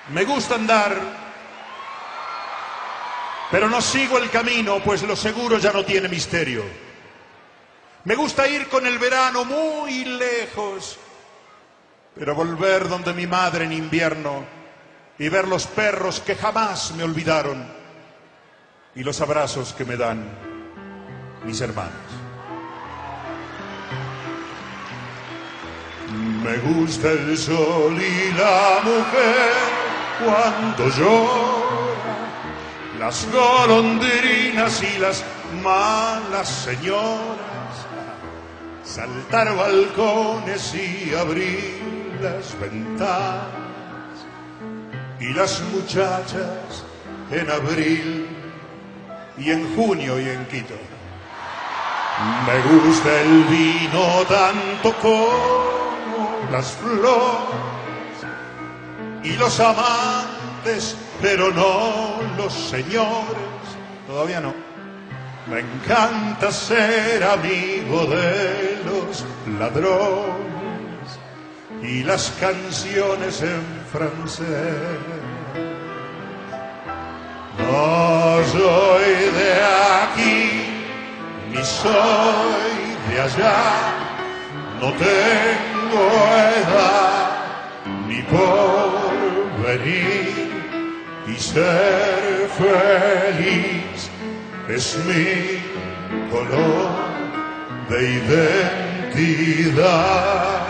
Me gusta andar, pero no sigo el camino, pues lo seguro ya no tiene misterio. Me gusta ir con el verano muy lejos, pero volver donde mi madre en invierno y ver los perros que jamás me olvidaron y los abrazos que me dan mis hermanos. Me gusta el sol y la mujer cuando llora, las golondrinas y las malas señoras, saltar balcones y abrir las ventanas, y las muchachas en abril y en junio y en Quito. Me gusta el vino tanto como las flores y los amantes, pero no los señores, todavía no. Me encanta ser amigo de los ladrones y las canciones en francés. No soy de aquí, ni soy de allá, no tengo edad ni porvenir, y ser feliz es mi color de identidad.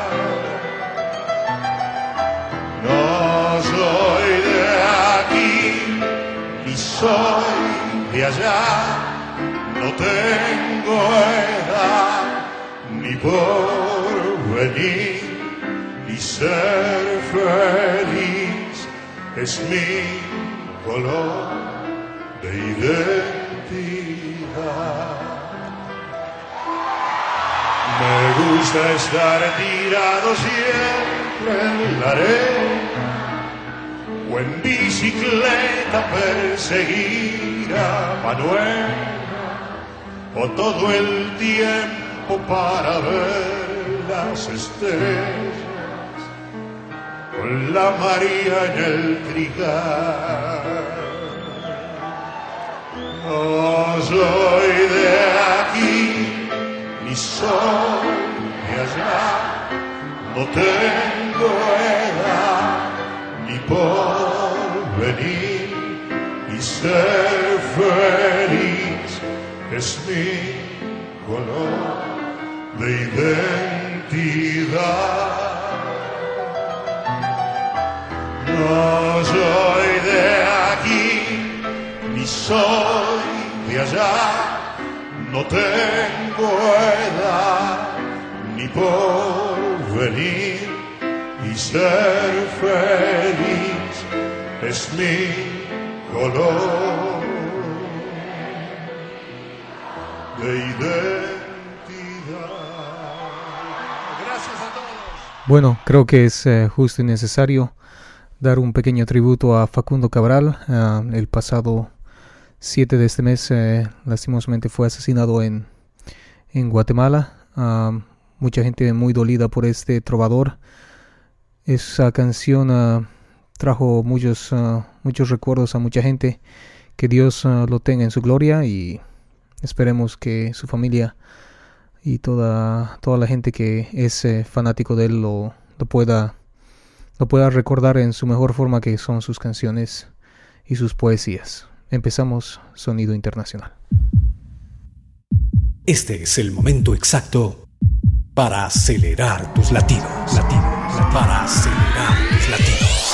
No soy de aquí, ni soy de allá, no tengo edad ni porvenir, y ser feliz es mi color de identidad. Me gusta estar tirado siempre en la arena o en bicicleta perseguir a Manuel, o todo el tiempo para ver las estrellas con la María en el trigal. No soy de aquí, ni soy de allá, no tengo edad ni porvenir, y ser feliz es mi color de identidad. No soy de aquí, ni soy de allá, no tengo edad ni porvenir, y ser feliz es mi color de identidad. Gracias a todos. Bueno, creo que es justo y necesario dar un pequeño tributo a Facundo Cabral. El pasado 7 de este mes lastimosamente fue asesinado en Guatemala. Mucha gente muy dolida por este trovador. Esa canción trajo muchos recuerdos a mucha gente. Que Dios lo tenga en su gloria, y esperemos que su familia y toda la gente que es fanático de él lo pueda recordar en su mejor forma, que son sus canciones y sus poesías. Empezamos Sonido Internacional. Este es el momento exacto para acelerar tus latidos. Para acelerar tus latidos.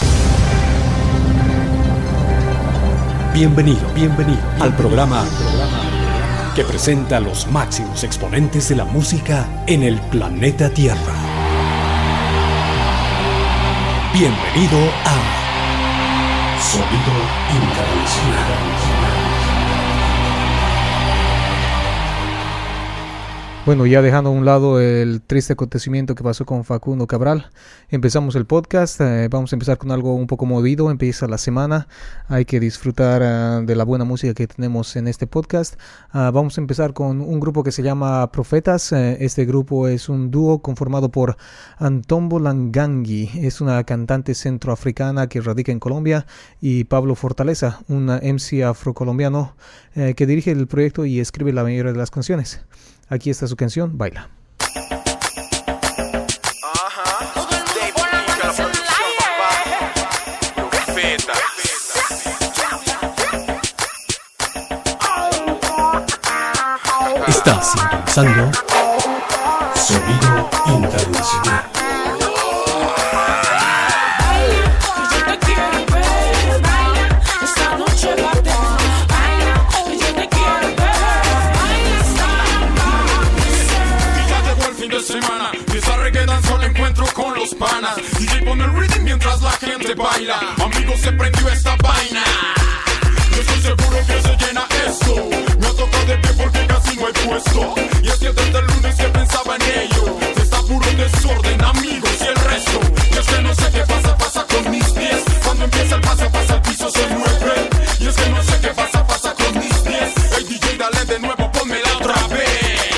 Bienvenido al programa que presenta a los máximos exponentes de la música en el planeta Tierra. Bienvenido a Sonido Internacional. Bueno, ya dejando a un lado el triste acontecimiento que pasó con Facundo Cabral, empezamos el podcast. Vamos a empezar con algo un poco movido. Empieza la semana, hay que disfrutar de la buena música que tenemos en este podcast. Vamos a empezar con un grupo que se llama Profetas. Este grupo es un dúo conformado por Antombo Langangi, es una cantante centroafricana que radica en Colombia, y Pablo Fortaleza, un MC afrocolombiano que dirige el proyecto y escribe la mayoría de las canciones. Aquí está su canción, Baila. Estás sintonizando Sonido Internacional. Semana, empieza reggaeton, solo encuentro con los panas. DJ pone el rhythm mientras la gente baila. Amigos, se prendió esta vaina. Yo estoy seguro que se llena esto. Me ha tocado de pie porque casi no hay puesto. Y es que desde el lunes que pensaba en ello. Está puro desorden, amigos y el resto. Y es que no sé qué pasa con mis pies. Cuando empieza el pasa, el piso se mueve. Y es que no sé qué pasa con mis pies. Hey DJ, dale de nuevo, pónmela otra vez.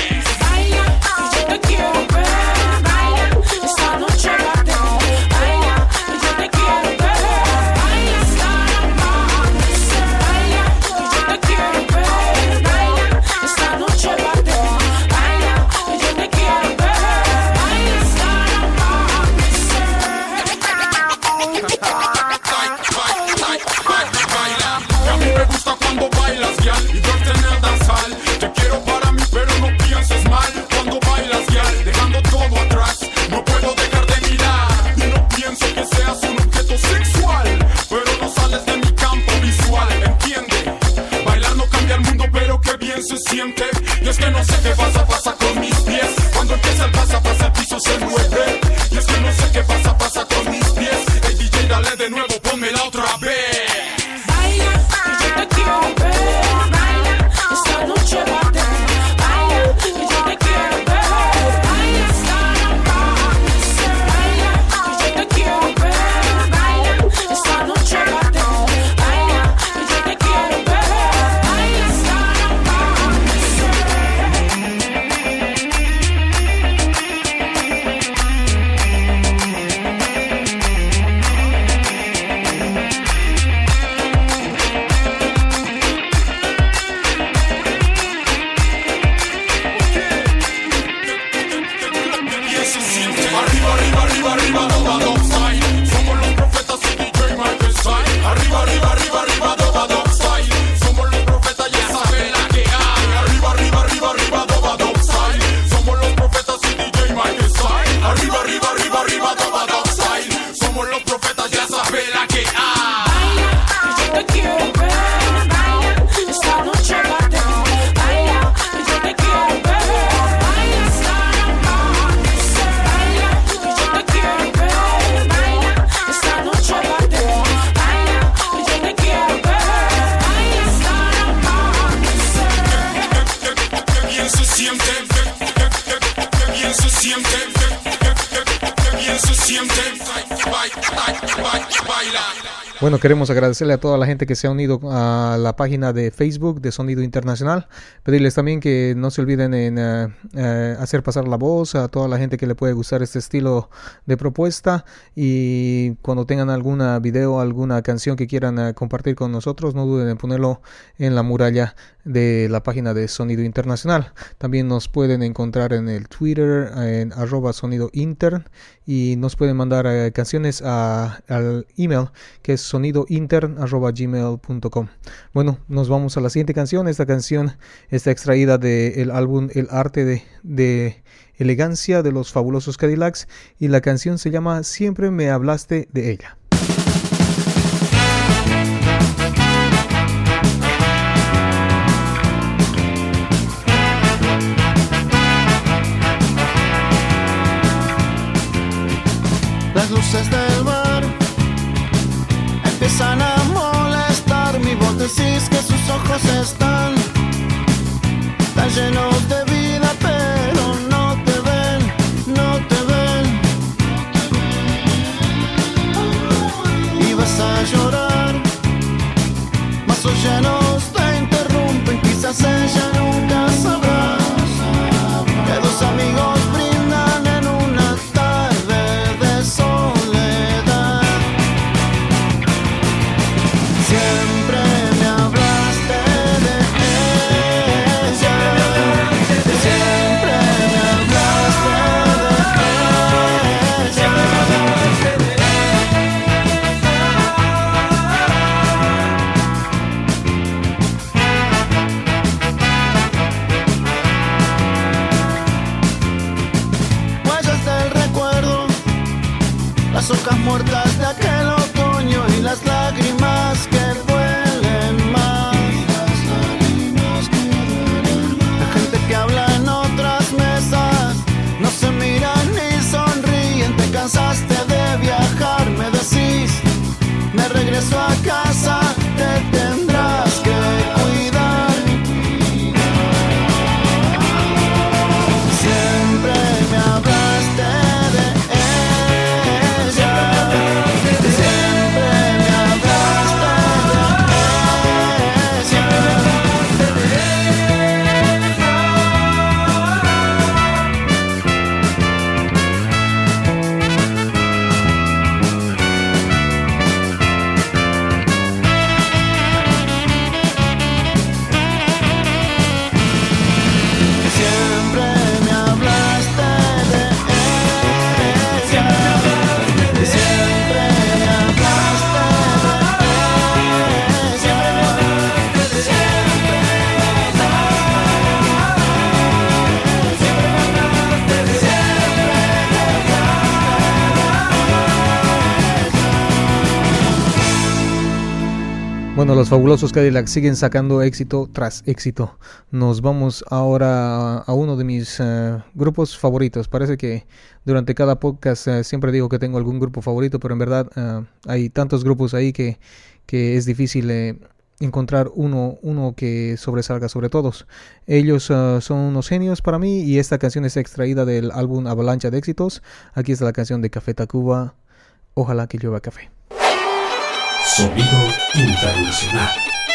Se siente, y es que no sé qué pasa con mis pies. Cuando empieza el pasa, el piso se mueve. Y es que no sé qué pasa con mis pies. Hey DJ, dale de nuevo, pónmela otra vez. Baila, yo te quiero ver. Baila, esta noche bate. Baila, yo te quiero ver. Baila, esta noche. Baila, yo te quiero ver. Baila, esta noche bate. Baila, yo te quiero ver. Bueno, queremos agradecerle a toda la gente que se ha unido a la página de Facebook de Sonido Internacional. Pedirles también que no se olviden en hacer pasar la voz a toda la gente que le puede gustar este estilo de propuesta. Y cuando tengan alguna video, alguna canción que quieran compartir con nosotros, no duden en ponerlo en la muralla de la página de Sonido Internacional. También nos pueden encontrar en el Twitter en @sonidointern, y nos pueden mandar canciones al email que es sonidointern@gmail.com. Bueno, nos vamos a la siguiente canción. Esta canción está extraída del álbum El Arte de Elegancia de los Fabulosos Cadillacs, y la canción se llama Siempre me hablaste de ella. Las luces del bar empiezan a molestar. Mi voz decís que sus ojos están tan llenos de vida, pero empieza a llorar. Vasos llenos te interrumpen, quizás ella nunca sabrá que dos amigos brindan en una tarde de soledad. Siempre me hablaste de ella, siempre me hablaste de las hojas muertas de aquel otoño y las lágrimas que duelen más. La gente que habla en otras mesas no se miran ni sonríen. Te cansaste de viajar, me decís, me regreso a casa, te tendrás que cuidar. Siempre me hablaste de Bueno, los fabulosos Cadillacs siguen sacando éxito tras éxito. Nos vamos ahora a uno de mis grupos favoritos. Parece que durante cada podcast siempre digo que tengo algún grupo favorito, pero en verdad hay tantos grupos ahí que es difícil encontrar uno que sobresalga sobre todos. Ellos son unos genios para mí y esta canción es extraída del álbum Avalancha de Éxitos. Aquí está la canción de Café Tacuba, Ojalá que llueva café. Sonido internacional.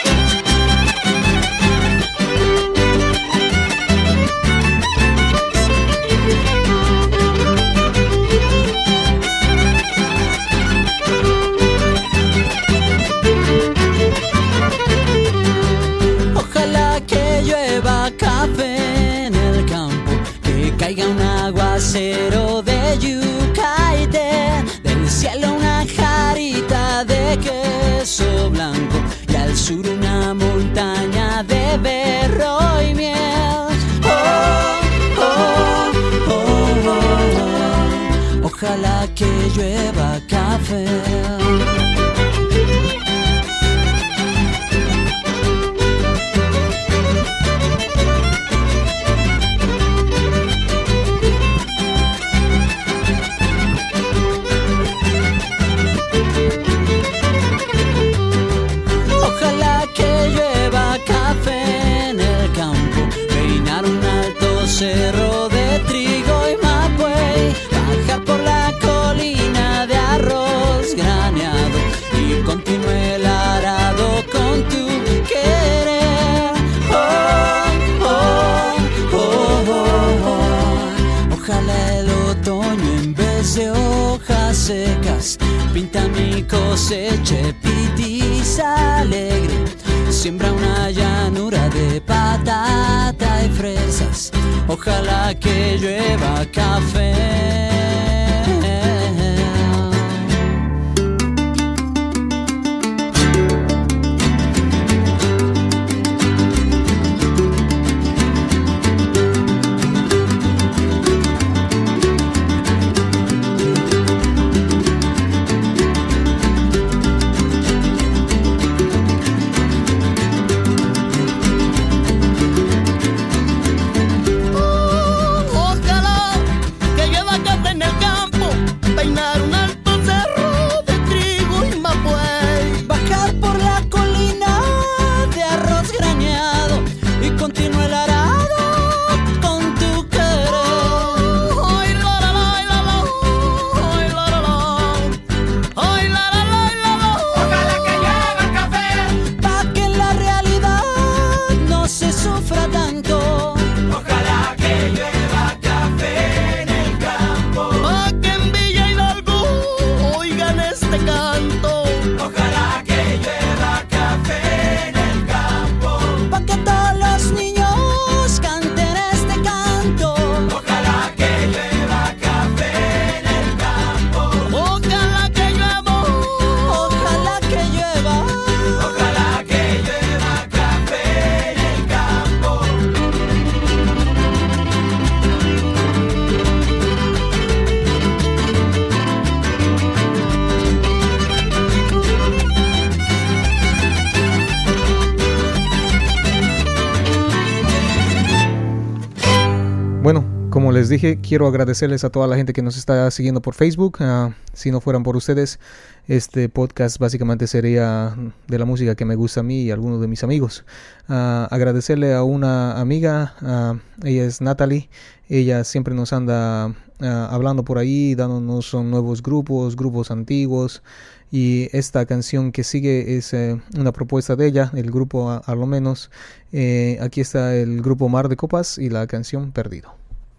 Ojalá que llueva café en el campo, que caiga un aguacero de yuca y del cielo una jarita de queso blanco y al sur una montaña de berro y miel. Ojalá que llueva café. Cerro de trigo y mapuey, bajar por la colina de arroz graneado y continúe el arado con tu querer. Ojalá el otoño en vez de hojas secas pinta mi cosecha pitiza alegre. Siembra una llanura de patata y fresas. Ojalá que llueva café. En el campo Como les dije, quiero agradecerles a toda la gente que nos está siguiendo por Facebook. Si no fueran por ustedes, este podcast básicamente sería de la música que me gusta a mí y a algunos de mis amigos. Agradecerle a una amiga, ella es Natalie. Ella siempre nos anda hablando por ahí, dándonos nuevos grupos antiguos. Y esta canción que sigue es una propuesta de ella, el grupo a lo menos. Aquí está el grupo Mar de Copas y la canción Perdido.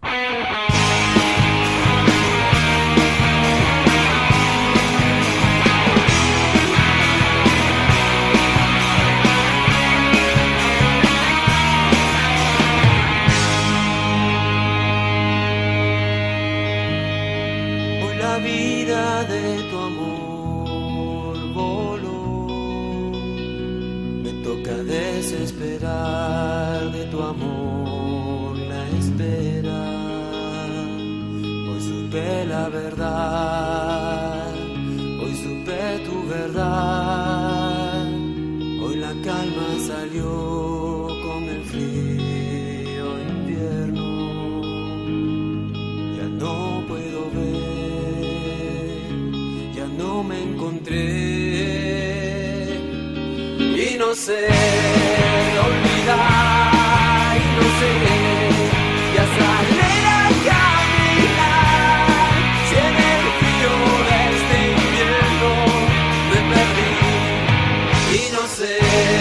Hoy la vida de tu amor voló, me toca desesperar de tu amor la espera. Hoy supe la verdad, hoy supe tu verdad. Hoy la calma salió con el frío invierno. Ya no puedo ver, ya no me encontré y no sé olvidar y no sé ya salir a caminar. Si en el frío de este invierno me perdí y no sé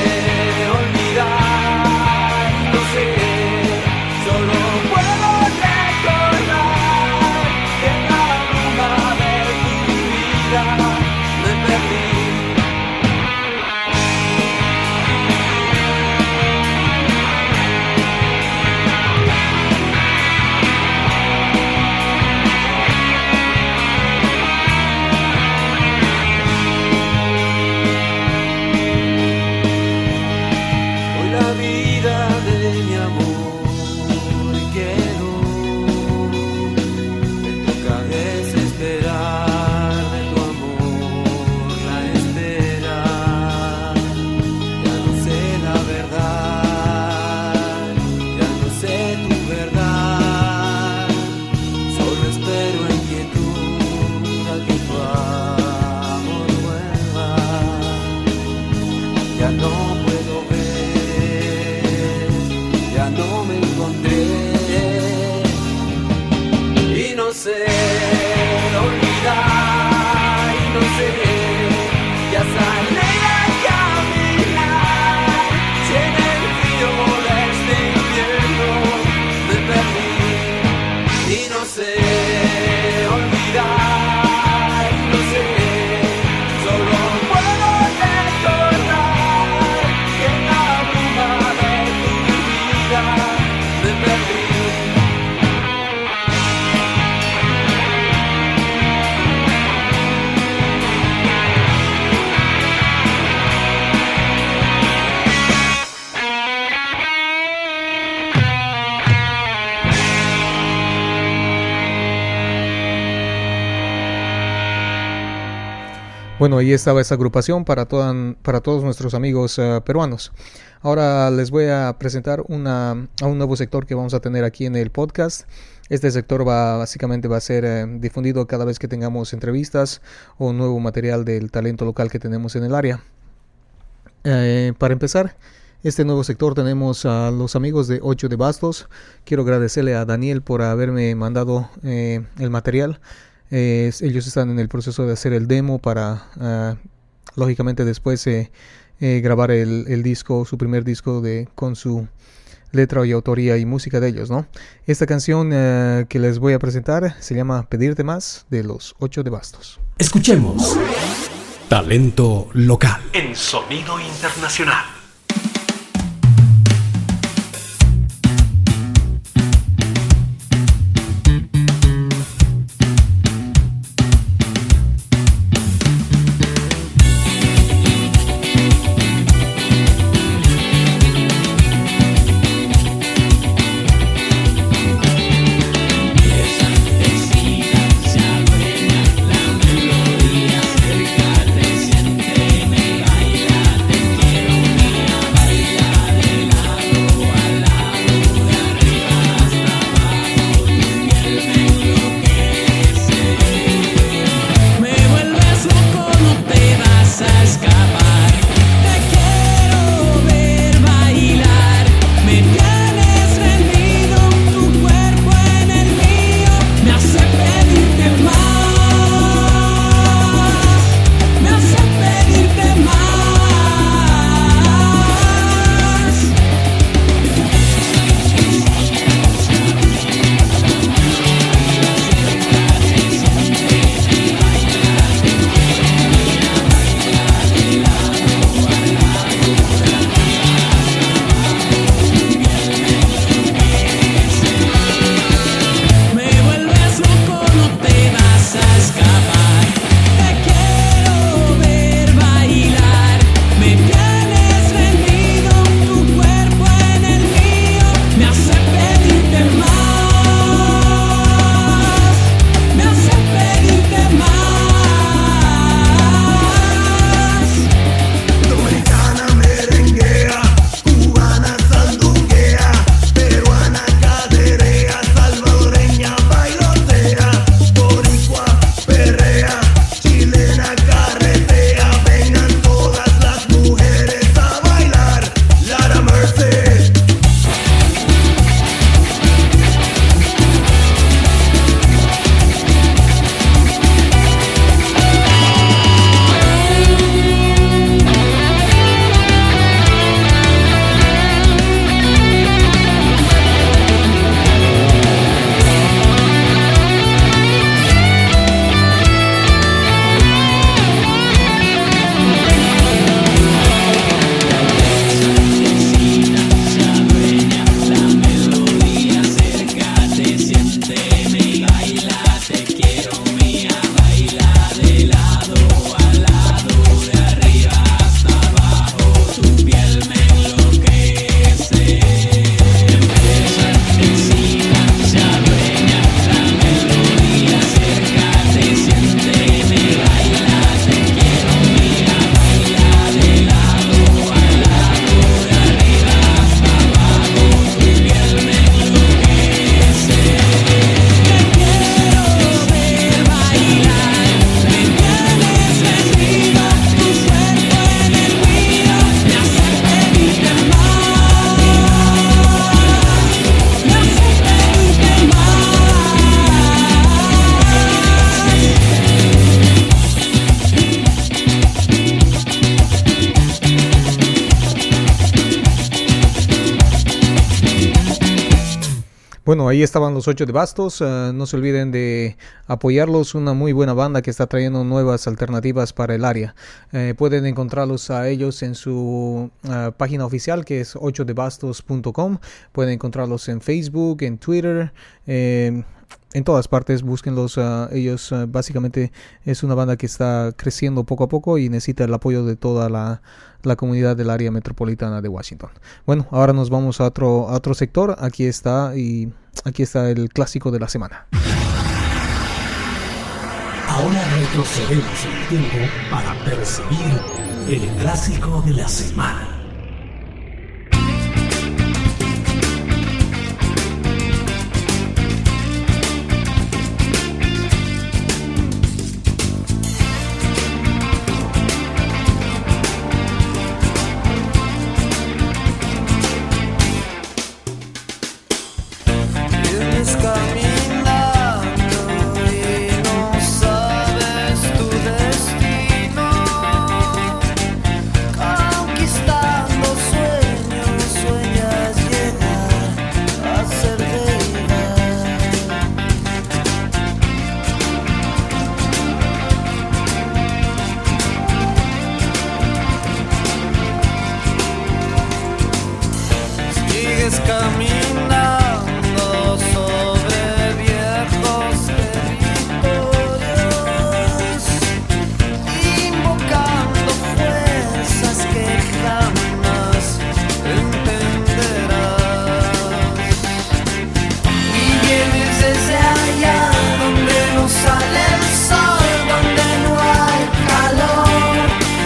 olvidar y no sé, solo puedo recordar que en la bruma de tu vida me perdí. Hoy la vida de mi amor quedó, me toca desesperar de tu amor la espera. Ya no sé la verdad, ya no sé tu verdad, solo espero en quietud a que tu amor vuelva. Ya no puedo ver, ya no me encontré y no sé olvidar y no sé ya salir a caminar. Si en el frío de este invierno me perdí y no sé olvidar y no sé, solo puedo recordar que en la bruma de tu vida me perdí. Bueno, ahí estaba esa agrupación para todos nuestros amigos peruanos. Ahora les voy a presentar a un nuevo sector que vamos a tener aquí en el podcast. Este sector básicamente va a ser difundido cada vez que tengamos entrevistas o nuevo material del talento local que tenemos en el área. Para empezar, este nuevo sector tenemos a los amigos de 8 de Bastos. Quiero agradecerle a Daniel por haberme mandado el material. Ellos están en el proceso de hacer el demo para lógicamente después grabar el disco, su primer disco con su letra y autoría y música de ellos, ¿no? Esta canción que les voy a presentar se llama Pedirte Más, de los 8 de Bastos. Escuchemos talento local en Sonido Internacional. Cerca, te siente, me baila, te quiero. Bueno, ahí estaban los 8 de Bastos. No se olviden de apoyarlos. Una muy buena banda que está trayendo nuevas alternativas para el área. Pueden encontrarlos a ellos en su página oficial, que es 8debastos.com. Pueden encontrarlos en Facebook, en Twitter, en todas partes. Búsquenlos. Ellos básicamente es una banda que está creciendo poco a poco y necesita el apoyo de toda la comunidad del área metropolitana de Washington. Bueno, ahora nos vamos a otro sector. Aquí está el clásico de la semana. Ahora retrocedemos el tiempo para percibir el clásico de la semana.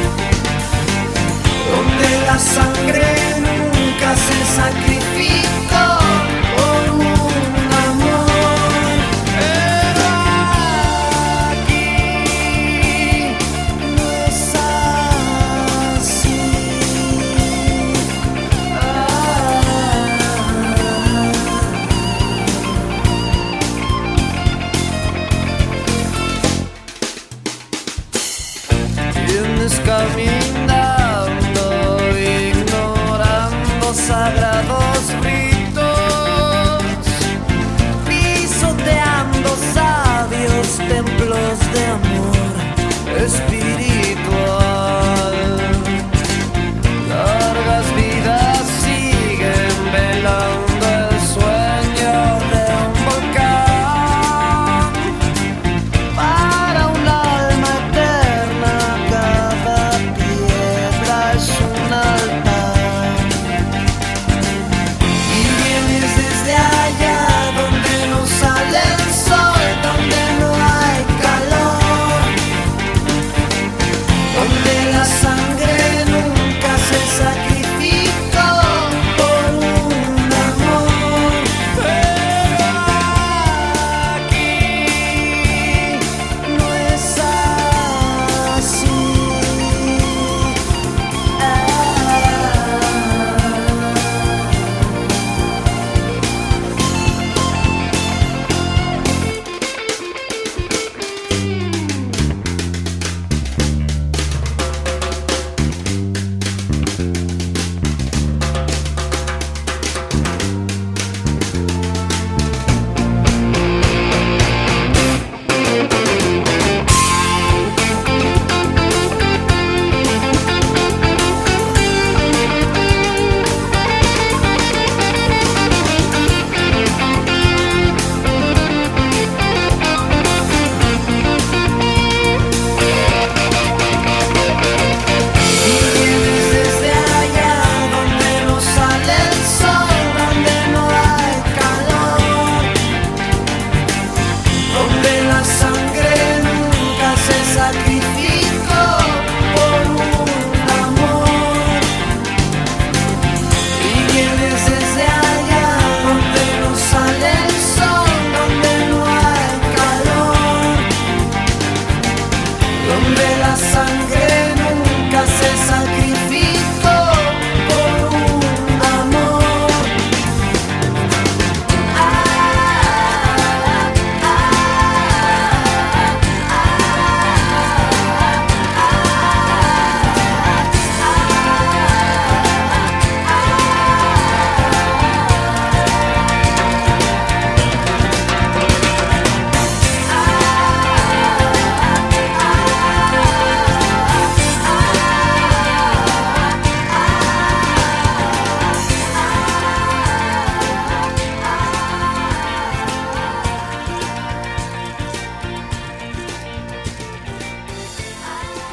La sangre nunca se sacrifica.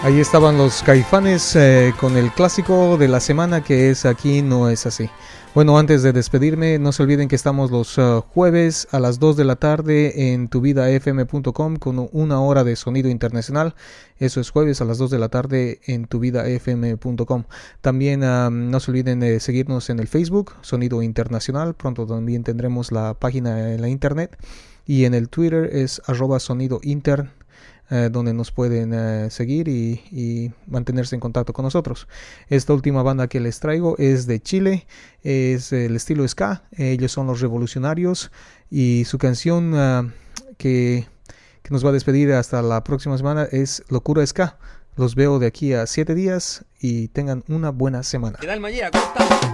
Ahí estaban los Caifanes con el clásico de la semana que es Aquí no es así. Bueno, antes de despedirme, no se olviden que estamos los jueves a las 2 de la tarde en tuvidafm.com con una hora de sonido internacional. Eso es jueves a las 2 de la tarde en tuvidafm.com. También no se olviden de seguirnos en el Facebook, Sonido Internacional. Pronto también tendremos la página en la internet. Y en el Twitter es @sonidointer. Donde nos pueden seguir y mantenerse en contacto con nosotros. Esta última banda que les traigo es de Chile, es el estilo ska, ellos son Los Revolucionarios y su canción que nos va a despedir hasta la próxima semana es Locura Ska. Los veo de aquí a 7 días y tengan una buena semana. ¿Qué tal, María? ¿Cómo estás?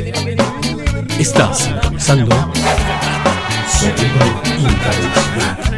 Estás sintonizando Sonido Internacional.